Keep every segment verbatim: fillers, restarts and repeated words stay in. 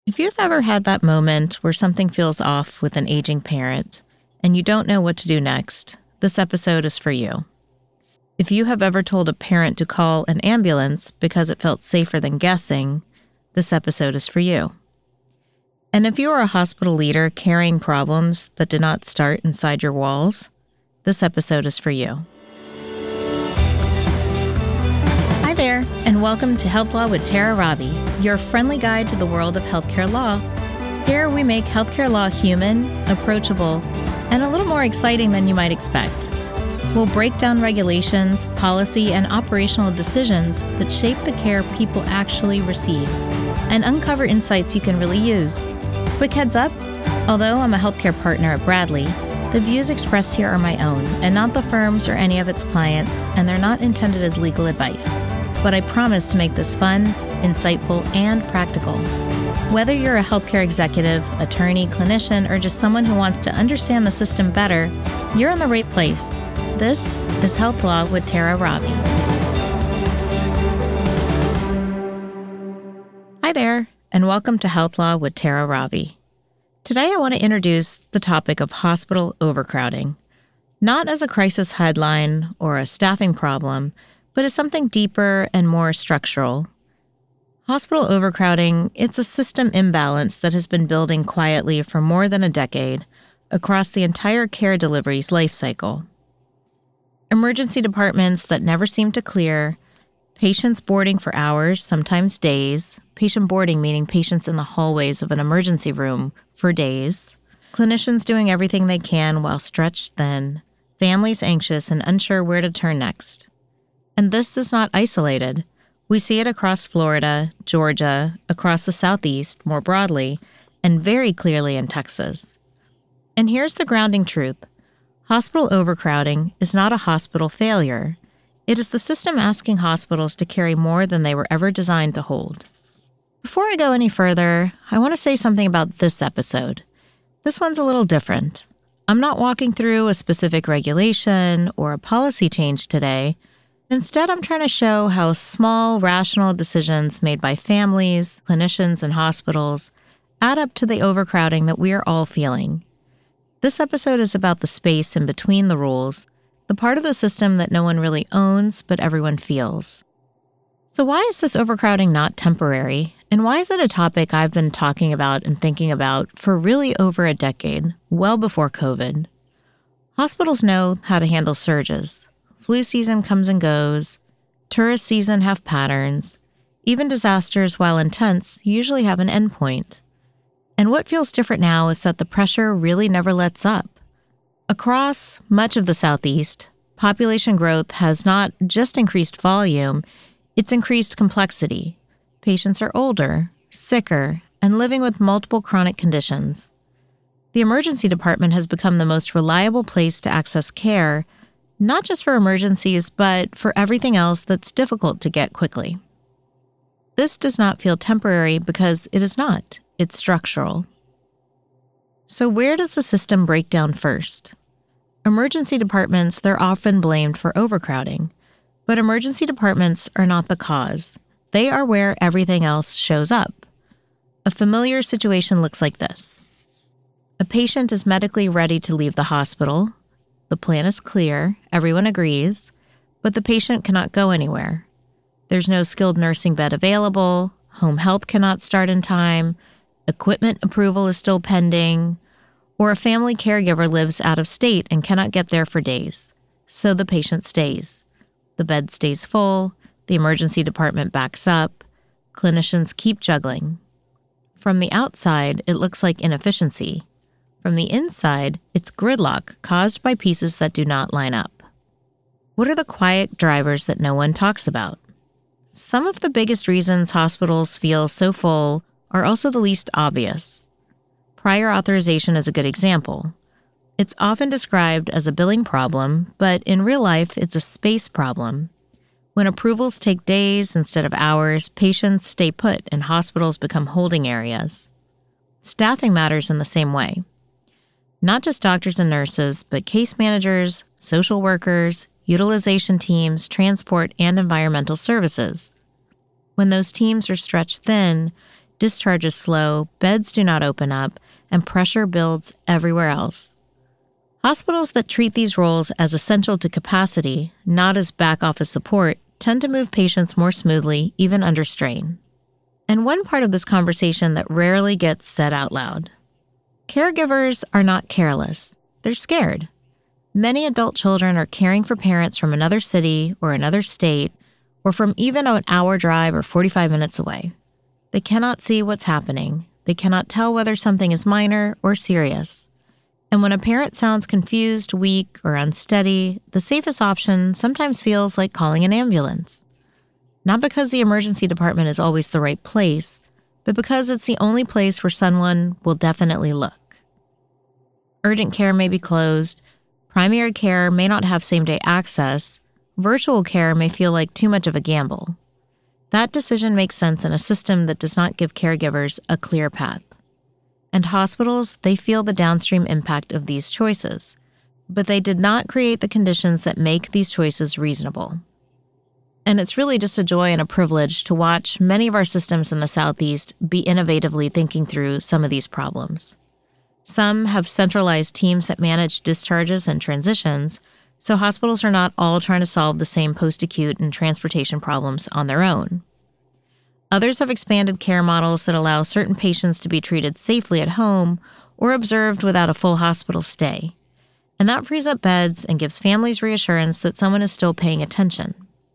If you've ever had that moment where something feels off with an aging parent and you don't know what to do next, this episode is for you. If you have ever told a parent to call an ambulance because it felt safer than guessing, this episode is for you. And if you are a hospital leader carrying problems that did not start inside your walls, this episode is for you. Hi there, and welcome to Health Law with Tara Ravi, your friendly guide to the world of healthcare law. Here we make healthcare law human, approachable, and a little more exciting than you might expect. We'll break down regulations, policy, and operational decisions that shape the care people actually receive, and uncover insights you can really use. Quick heads up, although I'm a healthcare partner at Bradley, the views expressed here are my own, and not the firm's or any of its clients, and they're not intended as legal advice. But I promise to make this fun, insightful, and practical. Whether you're a healthcare executive, attorney, clinician, or just someone who wants to understand the system better, you're in the right place. This is Health Law with Tara Ravi. Hi there, and welcome to Health Law with Tara Ravi. Today I want to introduce the topic of hospital overcrowding, not as a crisis headline or a staffing problem, but as something deeper and more structural. Hospital overcrowding, it's a system imbalance that has been building quietly for more than a decade across the entire care delivery's life cycle. Emergency departments that never seem to clear, patients boarding for hours, sometimes days, patient boarding meaning patients in the hallways of an emergency room for days, clinicians doing everything they can while stretched thin, families anxious and unsure where to turn next. And this is not isolated. We see it across Florida, Georgia, across the Southeast more broadly, and very clearly in Texas. And here's the grounding truth. Hospital overcrowding is not a hospital failure. It is the system asking hospitals to carry more than they were ever designed to hold. Before I go any further, I want to say something about this episode. This one's a little different. I'm not walking through a specific regulation or a policy change today. Instead, I'm trying to show how small, rational decisions made by families, clinicians, and hospitals add up to the overcrowding that we are all feeling. This episode is about the space in between the rules, the part of the system that no one really owns, but everyone feels. So why is this overcrowding not temporary? And why is it a topic I've been talking about and thinking about for really over a decade, well before COVID? Hospitals know how to handle surges. Flu season comes and goes. Tourist season have patterns. Even disasters, while intense, usually have an endpoint. And what feels different now is that the pressure really never lets up. Across much of the Southeast, population growth has not just increased volume, it's increased complexity. Patients are older, sicker, and living with multiple chronic conditions. The emergency department has become the most reliable place to access care, not just for emergencies, but for everything else that's difficult to get quickly. This does not feel temporary because it is not. It's structural. So where does the system break down first? Emergency departments, they're often blamed for overcrowding, but emergency departments are not the cause. They are where everything else shows up. A familiar situation looks like this. A patient is medically ready to leave the hospital. The plan is clear, everyone agrees, but the patient cannot go anywhere. There's no skilled nursing bed available, home health cannot start in time, equipment approval is still pending, or a family caregiver lives out of state and cannot get there for days. So the patient stays. The bed stays full, the emergency department backs up, clinicians keep juggling. From the outside, it looks like inefficiency. From the inside, it's gridlock caused by pieces that do not line up. What are the quiet drivers that no one talks about? Some of the biggest reasons hospitals feel so full are also the least obvious. Prior authorization is a good example. It's often described as a billing problem, but in real life, it's a space problem. When approvals take days instead of hours, patients stay put and hospitals become holding areas. Staffing matters in the same way. Not just doctors and nurses, but case managers, social workers, utilization teams, transport, and environmental services. When those teams are stretched thin, discharge is slow, beds do not open up, and pressure builds everywhere else. Hospitals that treat these roles as essential to capacity, not as back office support, tend to move patients more smoothly, even under strain. And one part of this conversation that rarely gets said out loud. Caregivers are not careless. They're scared. Many adult children are caring for parents from another city or another state, or from even an hour drive or forty-five minutes away. They cannot see what's happening. They cannot tell whether something is minor or serious. And when a parent sounds confused, weak, or unsteady, the safest option sometimes feels like calling an ambulance. Not because the emergency department is always the right place, but because it's the only place where someone will definitely look. Urgent care may be closed, primary care may not have same-day access, virtual care may feel like too much of a gamble. That decision makes sense in a system that does not give caregivers a clear path. And hospitals, they feel the downstream impact of these choices, but they did not create the conditions that make these choices reasonable. And it's really just a joy and a privilege to watch many of our systems in the Southeast be innovatively thinking through some of these problems. Some have centralized teams that manage discharges and transitions, so hospitals are not all trying to solve the same post-acute and transportation problems on their own. Others have expanded care models that allow certain patients to be treated safely at home or observed without a full hospital stay. And that frees up beds and gives families reassurance that someone is still paying attention.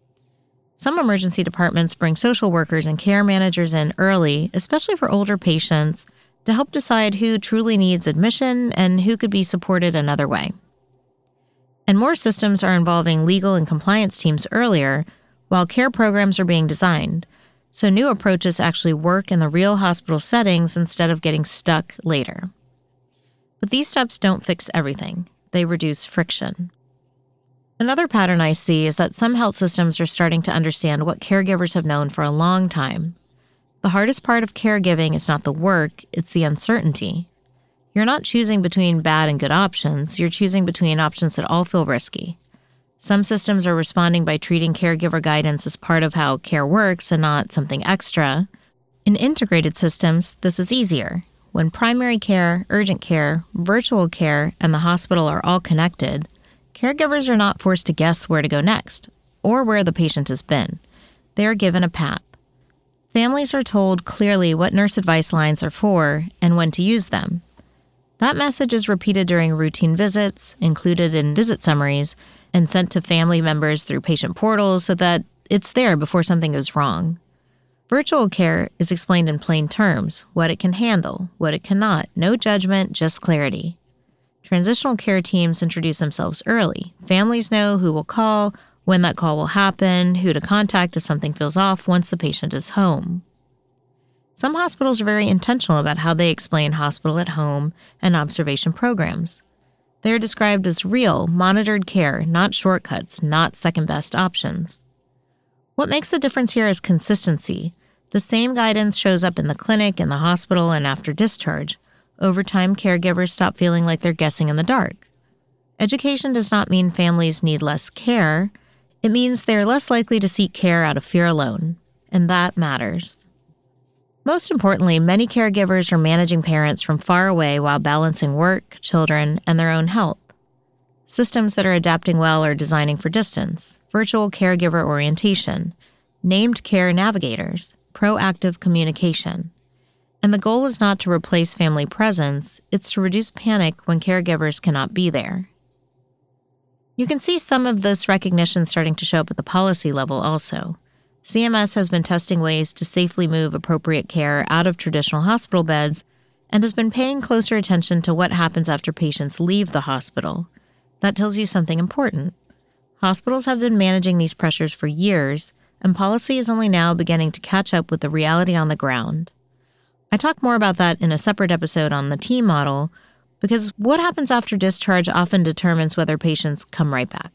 Some emergency departments bring social workers and care managers in early, especially for older patients, to help decide who truly needs admission and who could be supported another way. And more systems are involving legal and compliance teams earlier, while care programs are being designed, so new approaches actually work in the real hospital settings instead of getting stuck later. But these steps don't fix everything. They reduce friction. Another pattern I see is that some health systems are starting to understand what caregivers have known for a long time. The hardest part of caregiving is not the work, it's the uncertainty. You're not choosing between bad and good options, you're choosing between options that all feel risky. Some systems are responding by treating caregiver guidance as part of how care works and not something extra. In integrated systems, this is easier. When primary care, urgent care, virtual care, and the hospital are all connected, caregivers are not forced to guess where to go next, or where the patient has been. They are given a path. Families are told clearly what nurse advice lines are for and when to use them. That message is repeated during routine visits, included in visit summaries, and sent to family members through patient portals so that it's there before something goes wrong. Virtual care is explained in plain terms, what it can handle, what it cannot, no judgment, just clarity. Transitional care teams introduce themselves early. Families know who will call, when that call will happen, who to contact if something feels off once the patient is home. Some hospitals are very intentional about how they explain hospital at home and observation programs. They are described as real, monitored care, not shortcuts, not second-best options. What makes the difference here is consistency. The same guidance shows up in the clinic, in the hospital, and after discharge. Over time, caregivers stop feeling like they're guessing in the dark. Education does not mean families need less care. It means they're less likely to seek care out of fear alone, and that matters. Most importantly, many caregivers are managing parents from far away while balancing work, children, and their own health. Systems that are adapting well are designing for distance, virtual caregiver orientation, named care navigators, proactive communication. And the goal is not to replace family presence, it's to reduce panic when caregivers cannot be there. You can see some of this recognition starting to show up at the policy level also. C M S has been testing ways to safely move appropriate care out of traditional hospital beds and has been paying closer attention to what happens after patients leave the hospital. That tells you something important. Hospitals have been managing these pressures for years, and policy is only now beginning to catch up with the reality on the ground. I talk more about that in a separate episode on the team model, because what happens after discharge often determines whether patients come right back.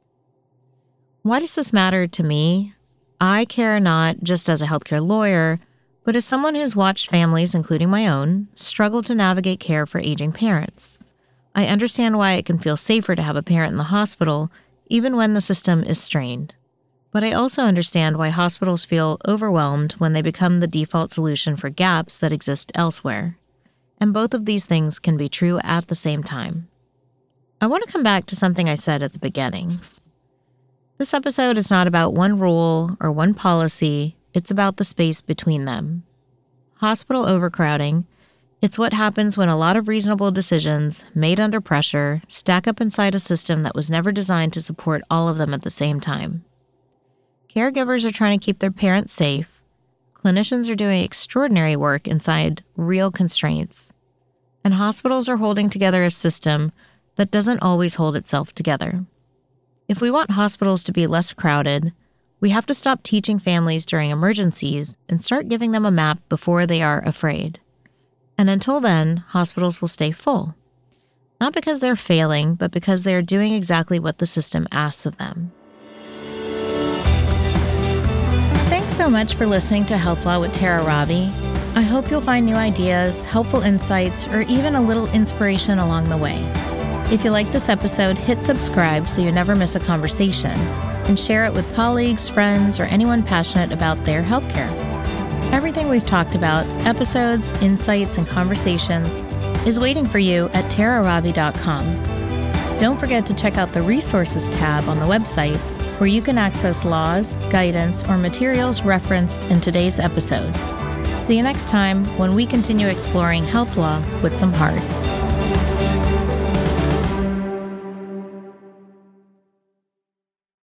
Why does this matter to me? I care not just as a healthcare lawyer, but as someone who's watched families, including my own, struggle to navigate care for aging parents. I understand why it can feel safer to have a parent in the hospital, even when the system is strained. But I also understand why hospitals feel overwhelmed when they become the default solution for gaps that exist elsewhere. And both of these things can be true at the same time. I want to come back to something I said at the beginning. This episode is not about one rule or one policy, it's about the space between them. Hospital overcrowding, it's what happens when a lot of reasonable decisions, made under pressure, stack up inside a system that was never designed to support all of them at the same time. Caregivers are trying to keep their parents safe. Clinicians are doing extraordinary work inside real constraints. And hospitals are holding together a system that doesn't always hold itself together. If we want hospitals to be less crowded, we have to stop teaching families during emergencies and start giving them a map before they are afraid. And until then, hospitals will stay full. Not because they're failing, but because they are doing exactly what the system asks of them. Thanks so much for listening to Health Law with Tara Ravi. I hope you'll find new ideas, helpful insights, or even a little inspiration along the way. If you like this episode, hit subscribe so you never miss a conversation, and share it with colleagues, friends, or anyone passionate about their healthcare. Everything we've talked about, episodes, insights, and conversations, is waiting for you at tara ravi dot com. Don't forget to check out the Resources tab on the website, where you can access laws, guidance, or materials referenced in today's episode. See you next time when we continue exploring health law with some heart.